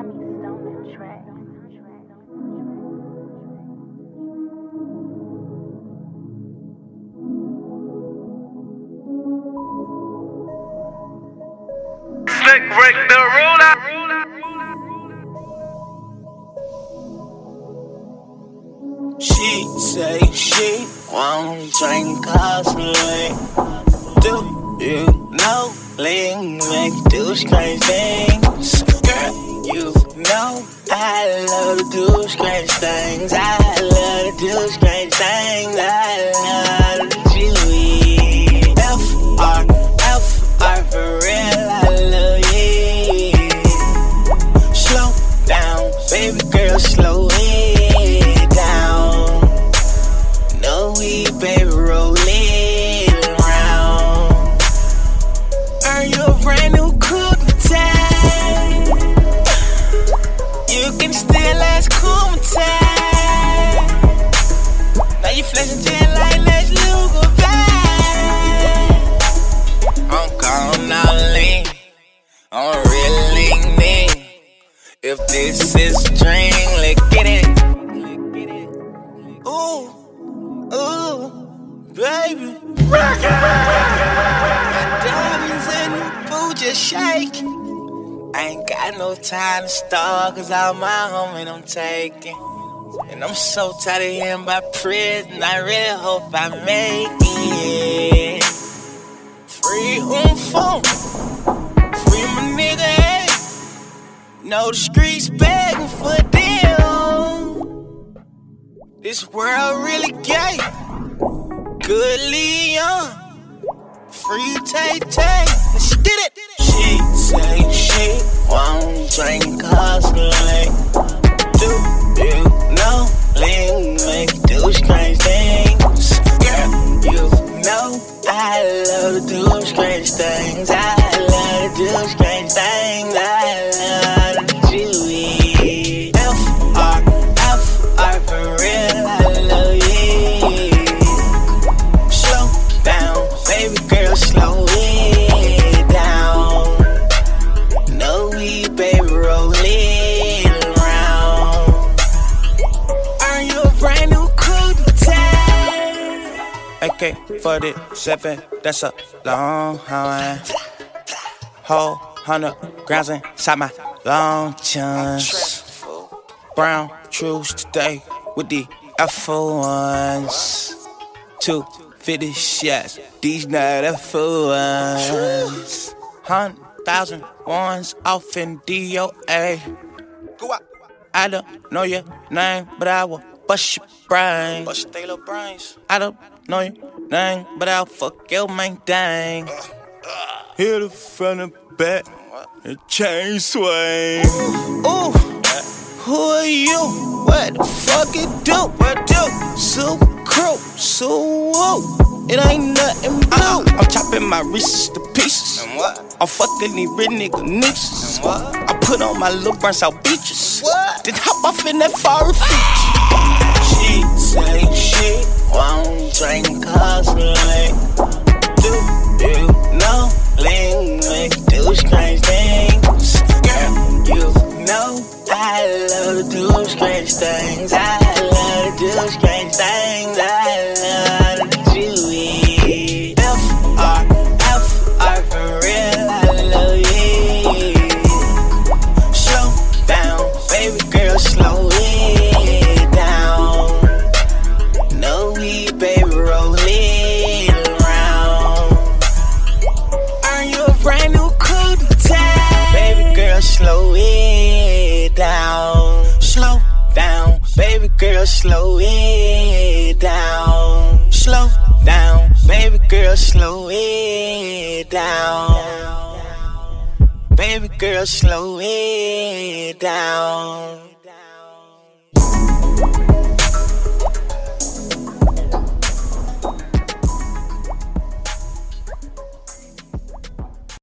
Slick Rick the ruler. She say she won't drink constantly. Do you know Ling make do strange things? Girl, you know I love to do strange things. I love to do strange things. I love to do it. F-R for real, I love you. Slow down, baby girl, slow it down. No, we baby roll it around. Earn you a brand new coupe time. You can still ask cool time. Now you flexing just like let's look back. I'm calling out lean. I'm really lean. If this is a dream, let's get it. Ooh, ooh, baby. My diamonds in the boo just shake. I ain't got no time to start, cause all my homies I'm taking. And I'm so tired of hearing about prison, I really hope I make it. Free phone, free my nigga, hey. Know the streets begging for them. This world really gay. Good Leon, free Tay-Tay. She did it. She say she won't drink constantly. Do you know Ling make do strange things? Girl, you know I love to do strange things. I love to do strange things. I love to do it. F-R for real, I love you. Slow down, baby girl, slow it down. No, we baby roll it around. Earn you a brand new coupe time. AK-47, that's a long time. Whole 100 grams inside my long johns. Brown trues today with the F1s. 250 shots, these not F1s. 100,000 ones off in DOA. I don't know your name, but I will bust your brains. Bust your little brains. I don't know your name, but I'll fuck your main thing. Hit it from the back, and chain swing. Ooh, who are you? What the fuck it do? What do? So crew, so woo. It ain't nothing blue. I'm chopping my wrists to pieces. And what? I'm fucking these rich nigga niches. And what? I put on my little burnt out beaches. What? Then hop off in that foreign feature. She say she won't drink constantly. Do you know Ling make do strange things? Girl, you know I love to do strange things. I love to do strange things. I love to do it. F-R for real, I love you. Slow down, baby girl, slow it down. No, we baby roll it around. Earn you a brand new coupe time. Baby girl, slow it down. Slow down, baby girl, slow it down. Slow down, baby girl, slow it down. Baby girl, slow it down.